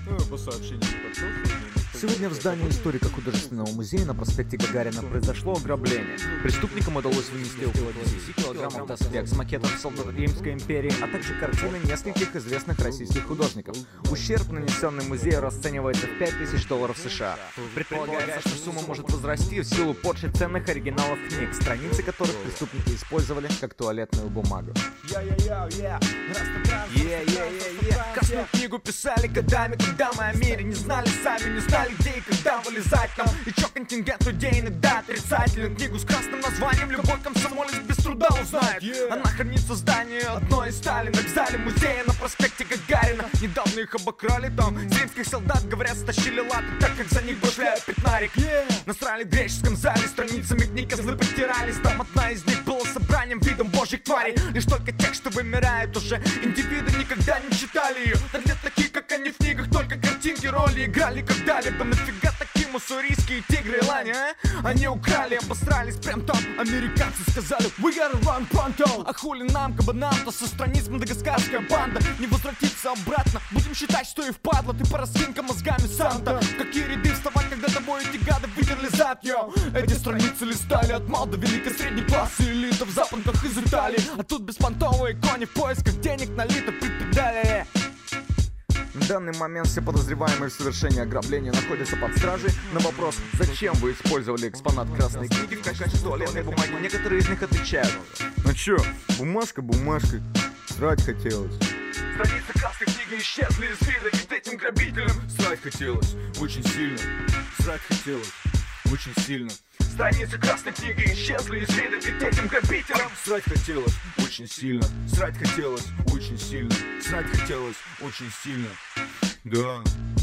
По сообщениям подсоснув. Сегодня в здании историко-художественного музея на проспекте Гагарина произошло ограбление. Преступникам удалось вынести около 10 килограммов доспех с макетом солдат Римской империи, а также картины нескольких известных российских художников. Ущерб, нанесенный музею, расценивается в $5000 США. Предполагается, что сумма может возрасти в силу порчи ценных оригиналов книг, страницы которых преступники использовали как туалетную бумагу. Красную книгу писали годами, когда мы о мире не знали сами, не знали где и когда вылезать нам. И чё контингент людей иногда отрицательный. Книгу с красным названием любой комсомолец без труда узнает. Она хранится в здании одной из стали на зале музея на проспекте Гагарина. Недавно их обокрали там, с римских солдат, говорят, стащили латы, так как за них башляют пятнарик. Насрали в греческом зале, страницами книг козлы потирались. Там одна из них была собранием видом божьих тварей. Лишь только тех, что вымирают уже, индивиды никогда не читали ее. Так для таких, как они, в книгах только картинки, роли играли когда-либо. Нафига такие муссурийские тигры и лани, а? Они украли, обосрались прям там. Американцы сказали, we gotta run pronto. А хули нам, кабанам-то со страниц мадагаскарская банда не возвратится обратно. Будем считать, что и впадло, ты поросинка мозгами Санта. В какие ряды вставать, когда тобой эти гады выдерли зад, йо? Эти страницы листали от мал до великой средней классы элита в запонках из Италии. А тут беспонтовые кони в поисках денег налито при педали. В данный момент все подозреваемые в совершении ограбления находятся под стражей. На вопрос, зачем вы использовали экспонат красной книги в качестве туалетной бумаги, некоторые из них отвечают: ну чё, бумажка бумажкой, срать хотелось. Страницы красной книги исчезли из вида перед этим грабителем. Срать хотелось, очень сильно. Срать хотелось, очень сильно. Страницы красной книги исчезли из вида перед этим грабителем. Срать хотелось, очень сильно. Срать хотелось, очень сильно. Срать хотелось, очень сильно. Да.